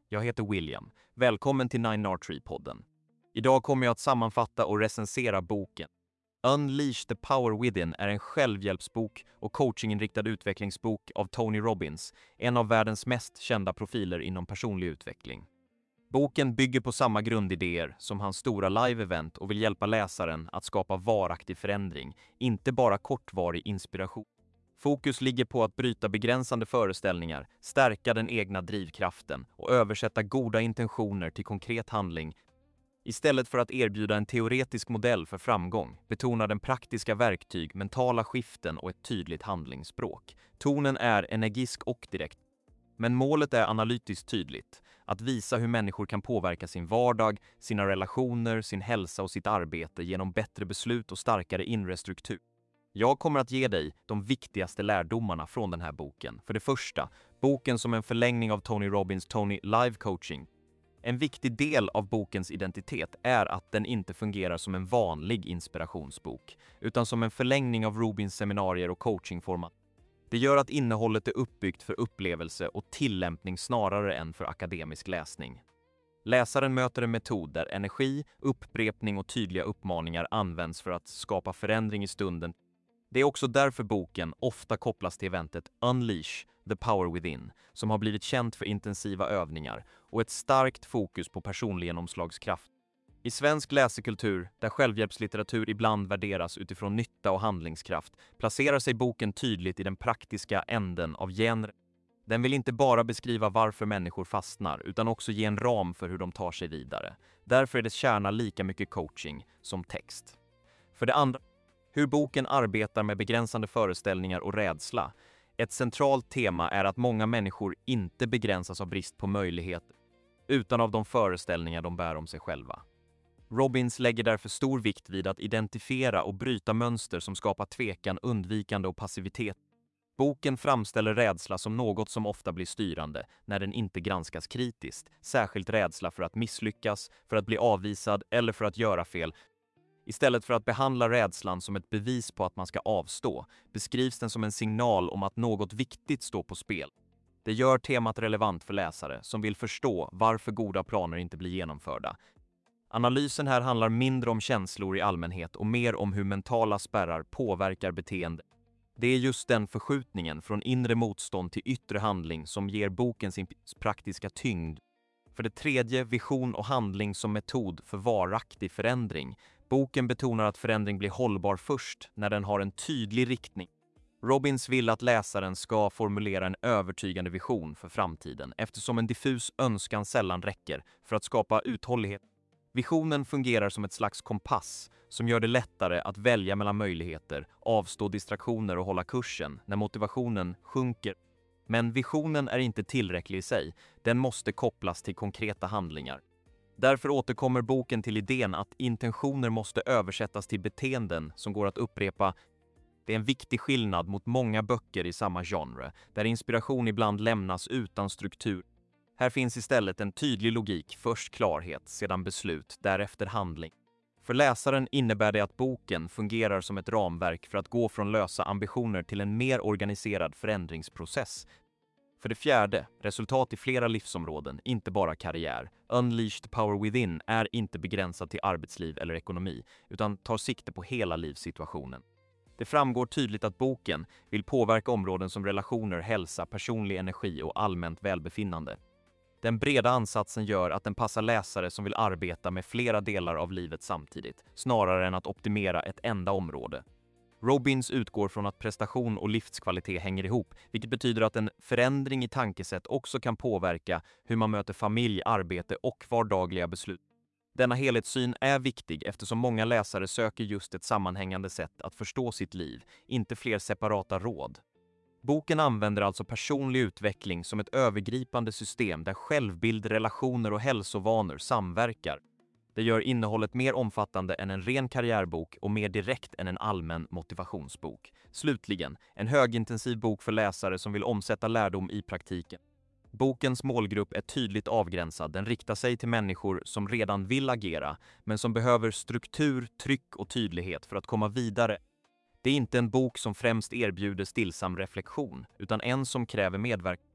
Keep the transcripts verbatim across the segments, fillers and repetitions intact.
Jag heter William. Välkommen till Nine Archery-podden. Idag kommer jag att sammanfatta och recensera boken. Unleash the Power Within är en självhjälpsbok och coachinginriktad utvecklingsbok av Tony Robbins, en av världens mest kända profiler inom personlig utveckling. Boken bygger på samma grundidéer som hans stora live-event och vill hjälpa läsaren att skapa varaktig förändring, inte bara kortvarig inspiration. Fokus ligger på att bryta begränsande föreställningar, stärka den egna drivkraften och översätta goda intentioner till konkret handling. Istället för att erbjuda en teoretisk modell för framgång betonar den praktiska verktyg, mentala skiften och ett tydligt handlingsspråk. Tonen är energisk och direkt. Men målet är analytiskt tydligt, att visa hur människor kan påverka sin vardag, sina relationer, sin hälsa och sitt arbete genom bättre beslut och starkare inre struktur. Jag kommer att ge dig de viktigaste lärdomarna från den här boken. För det första, boken som en förlängning av Tony Robbins Tony Live Coaching. En viktig del av bokens identitet är att den inte fungerar som en vanlig inspirationsbok, utan som en förlängning av Robbins seminarier och coachingformat. Det gör att innehållet är uppbyggt för upplevelse och tillämpning snarare än för akademisk läsning. Läsaren möter en metod där energi, upprepning och tydliga uppmaningar används för att skapa förändring i stunden. Det är också därför boken ofta kopplas till eventet Unleash the Power Within, som har blivit känt för intensiva övningar och ett starkt fokus på personlig genomslagskraft. I svensk läsekultur, där självhjälpslitteratur ibland värderas utifrån nytta och handlingskraft, placerar sig boken tydligt i den praktiska änden av genre. Den vill inte bara beskriva varför människor fastnar, utan också ge en ram för hur de tar sig vidare. Därför är dess kärna lika mycket coaching som text. För det andra, hur boken arbetar med begränsande föreställningar och rädsla. Ett centralt tema är att många människor inte begränsas av brist på möjligheter, utan av de föreställningar de bär om sig själva. Robbins lägger därför stor vikt vid att identifiera och bryta mönster som skapar tvekan, undvikande och passivitet. Boken framställer rädsla som något som ofta blir styrande när den inte granskas kritiskt, särskilt rädsla för att misslyckas, för att bli avvisad eller för att göra fel. Istället för att behandla rädslan som ett bevis på att man ska avstå, beskrivs den som en signal om att något viktigt står på spel. Det gör temat relevant för läsare som vill förstå varför goda planer inte blir genomförda. Analysen här handlar mindre om känslor i allmänhet och mer om hur mentala spärrar påverkar beteende. Det är just den förskjutningen från inre motstånd till yttre handling som ger boken sin praktiska tyngd. För det tredje, vision och handling som metod för varaktig förändring. Boken betonar att förändring blir hållbar först när den har en tydlig riktning. Robbins vill att läsaren ska formulera en övertygande vision för framtiden, eftersom en diffus önskan sällan räcker för att skapa uthållighet. Visionen fungerar som ett slags kompass som gör det lättare att välja mellan möjligheter, avstå distraktioner och hålla kursen när motivationen sjunker. Men visionen är inte tillräcklig i sig, den måste kopplas till konkreta handlingar. Därför återkommer boken till idén att intentioner måste översättas till beteenden som går att upprepa. Det är en viktig skillnad mot många böcker i samma genre, där inspiration ibland lämnas utan struktur. Här finns istället en tydlig logik, först klarhet, sedan beslut, därefter handling. För läsaren innebär det att boken fungerar som ett ramverk för att gå från lösa ambitioner till en mer organiserad förändringsprocess. För det fjärde, resultat i flera livsområden, inte bara karriär. Unleash the Power Within är inte begränsad till arbetsliv eller ekonomi, utan tar sikte på hela livssituationen. Det framgår tydligt att boken vill påverka områden som relationer, hälsa, personlig energi och allmänt välbefinnande. Den breda ansatsen gör att den passar läsare som vill arbeta med flera delar av livet samtidigt, snarare än att optimera ett enda område. Robbins utgår från att prestation och livskvalitet hänger ihop, vilket betyder att en förändring i tankesätt också kan påverka hur man möter familj, arbete och vardagliga beslut. Denna helhetssyn är viktig eftersom många läsare söker just ett sammanhängande sätt att förstå sitt liv, inte fler separata råd. Boken använder alltså personlig utveckling som ett övergripande system där självbild, relationer och hälsovanor samverkar. Det gör innehållet mer omfattande än en ren karriärbok och mer direkt än en allmän motivationsbok. Slutligen, en högintensiv bok för läsare som vill omsätta lärdom i praktiken. Bokens målgrupp är tydligt avgränsad. Den riktar sig till människor som redan vill agera, men som behöver struktur, tryck och tydlighet för att komma vidare. Det är inte en bok som främst erbjuder stillsam reflektion, utan en som kräver medverkan.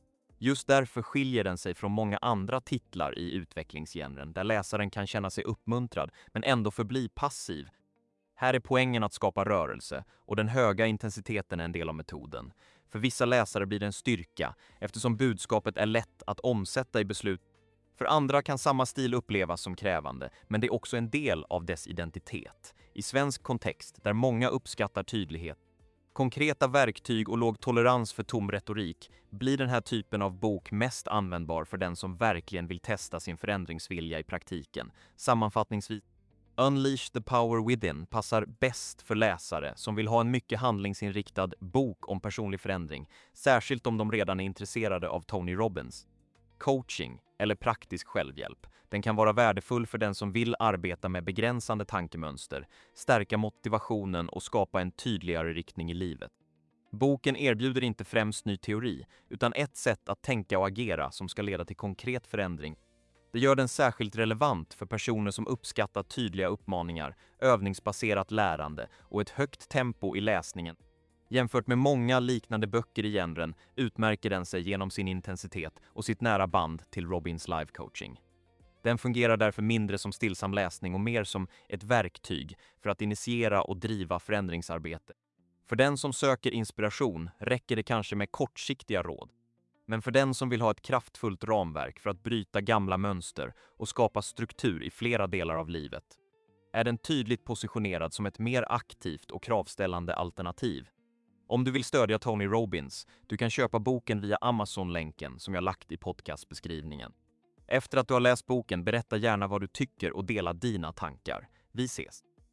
Just därför skiljer den sig från många andra titlar i utvecklingsgenren där läsaren kan känna sig uppmuntrad men ändå förbli passiv. Här är poängen att skapa rörelse och den höga intensiteten är en del av metoden. För vissa läsare blir det en styrka eftersom budskapet är lätt att omsätta i beslut. För andra kan samma stil upplevas som krävande, men det är också en del av dess identitet. I svensk kontext, där många uppskattar tydlighet, konkreta verktyg och låg tolerans för tom retorik, blir den här typen av bok mest användbar för den som verkligen vill testa sin förändringsvilja i praktiken. Sammanfattningsvis, Unleash the Power Within passar bäst för läsare som vill ha en mycket handlingsinriktad bok om personlig förändring, särskilt om de redan är intresserade av Tony Robbins coaching eller praktisk självhjälp. Den kan vara värdefull för den som vill arbeta med begränsande tankemönster, stärka motivationen och skapa en tydligare riktning i livet. Boken erbjuder inte främst ny teori, utan ett sätt att tänka och agera som ska leda till konkret förändring. Det gör den särskilt relevant för personer som uppskattar tydliga uppmaningar, övningsbaserat lärande och ett högt tempo i läsningen. Jämfört med många liknande böcker i genren utmärker den sig genom sin intensitet och sitt nära band till Robbins life coaching. Den fungerar därför mindre som stillsam läsning och mer som ett verktyg för att initiera och driva förändringsarbete. För den som söker inspiration räcker det kanske med kortsiktiga råd. Men för den som vill ha ett kraftfullt ramverk för att bryta gamla mönster och skapa struktur i flera delar av livet är den tydligt positionerad som ett mer aktivt och kravställande alternativ. Om du vill stödja Tony Robbins, du kan köpa boken via Amazon-länken som jag lagt i podcastbeskrivningen. Efter att du har läst boken, berätta gärna vad du tycker och dela dina tankar. Vi ses!